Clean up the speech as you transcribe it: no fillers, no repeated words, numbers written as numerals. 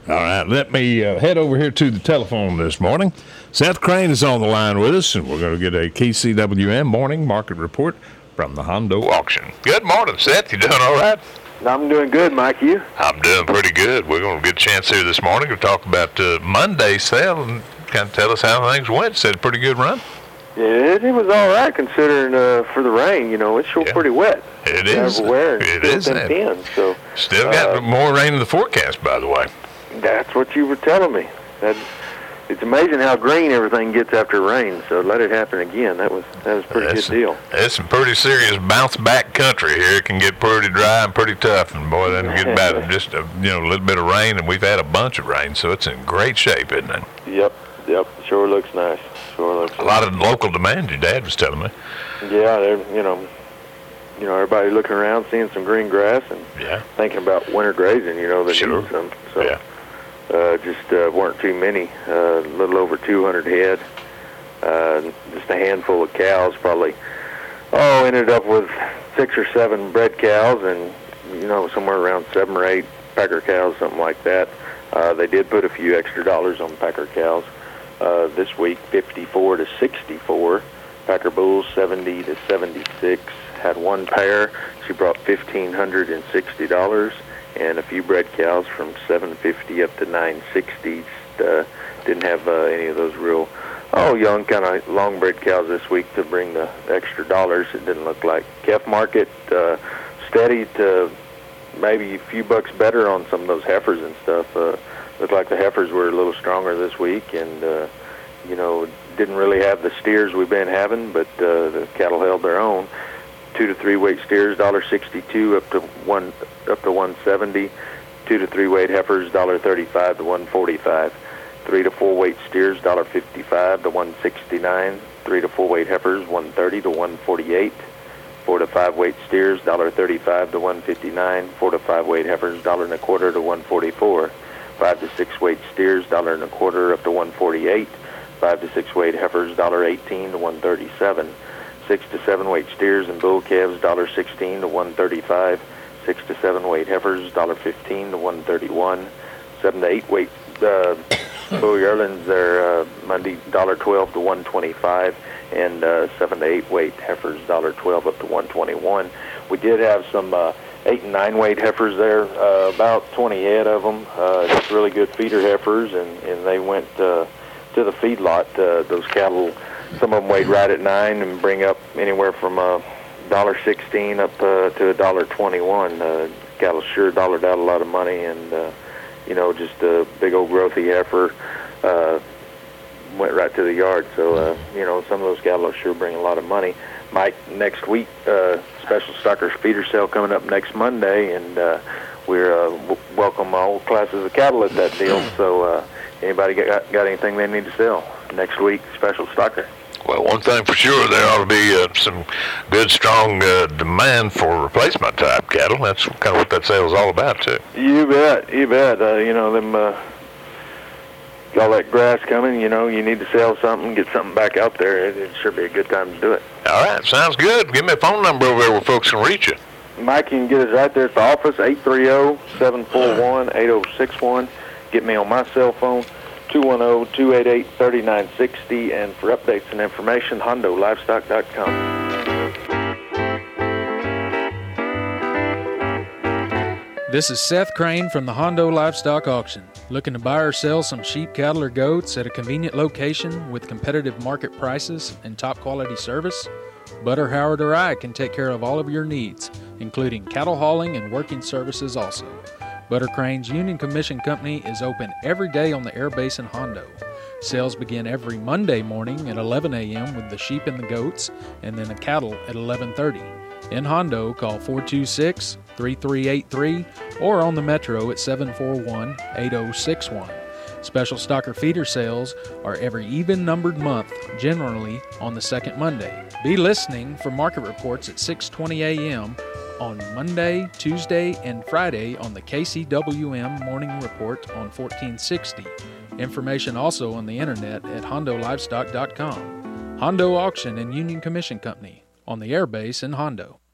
All right, let me head over here to the telephone this morning. Seth Crane is on the line with us, and we're going to get a KCWM morning market report from the Hondo auction. Good morning, Seth. You doing all right? I'm doing good, Mike. You? I'm doing pretty good. We're going to get a chance here this morning to talk about Monday's sale and kind of tell us how things went. Said a pretty good run. It was all right considering for the rain. It's sure pretty wet. It is. Everywhere. It is. So still got more rain in the forecast, by the way. That's what you were telling me. It's amazing how green everything gets after rain. So let it happen again. That was a pretty good deal. It's some pretty serious bounce back country here. It can get pretty dry and pretty tough, and boy, then get about just a little bit of rain, and we've had a bunch of rain, so it's in great shape, isn't it? Yep. Sure looks nice. A lot of local demand. Your dad was telling me. Yeah, everybody looking around, seeing some green grass, and thinking about winter grazing. They need some. So. Just weren't too many, a little over 200 head, just a handful of cows, probably, ended up with 6 or 7 bred cows and, somewhere around 7 or 8 packer cows, something like that. They did put a few extra dollars on packer cows this week, 54 to 64, packer bulls 70 to 76, had one pair, she brought $1,560. And a few bred cows from $750 up to $960. Didn't have any of those real, young kind of long bred cows this week to bring the extra dollars. It didn't look like. Calf market steady to maybe a few bucks better on some of those heifers and stuff. Looked like the heifers were a little stronger this week, and didn't really have the steers we've been having, but the cattle held their own. 2 to 3 weight steers, $1.62 up to 170. 2 to 3 weight heifers, $1.35 to 145. 3 to 4 weight steers, $1.55 to 169. 3 to 4 weight heifers, $1.30 to 148. 4 to 5 weight steers, $1.35 to 159. 4 to 5 weight heifers, $1.25 to 144. 5 to 6 weight steers, $1.25 up to 148. 5 to 6 weight heifers, $1.18 to 137. 6 to 7 weight steers and bull calves, $1.16 to 135. 6 to 7 weight heifers, $1.15 to 131. 7 to 8 weight bull yearlings, they're Monday $1.12 to 125, and 7 to 8 weight heifers, $1.12 up to 121. We did have some 8 and 9 weight heifers there, about 20 head of them. Just really good feeder heifers, and they went to the feedlot. Those cattle, some of them weighed right at 9 and bring up anywhere from $1.16 up to $1.21. Cattle sure dollared out a lot of money, and just a big old growthy heifer went right to the yard. So some of those cattle sure bring a lot of money. Mike, next week, special stocker feeder sale coming up next Monday, and we're welcome all classes of cattle at that deal. So anybody got anything they need to sell next week, special stocker. Well, one thing for sure, there ought to be some good, strong demand for replacement type cattle. That's kind of what that sale is all about, too. You bet. Them all that grass coming. You need to sell something, get something back out there. It sure be a good time to do it. All right, sounds good. Give me a phone number over there where folks can reach you. Mike, you can get us right there at the office, 830-741-8061. Get me on my cell phone, 210-288-3960, and for updates and information, HondoLivestock.com. This is Seth Crane from the Hondo Livestock Auction. Looking to buy or sell some sheep, cattle, or goats at a convenient location with competitive market prices and top quality service? Butter, Howard, or I can take care of all of your needs, including cattle hauling and working services also. Butter Crane's Union Commission Company is open every day on the air base in Hondo. Sales begin every Monday morning at 11 a.m. with the sheep and the goats, and then the cattle at 11:30. In Hondo, call 426-3383 or on the Metro at 741-8061. Special stocker feeder sales are every even-numbered month, generally on the second Monday. Be listening for market reports at 6:20 a.m. on Monday, Tuesday, and Friday on the KCWM Morning Report on 1460. Information also on the internet at HondoLivestock.com. Hondo Auction and Union Commission Company on the airbase in Hondo.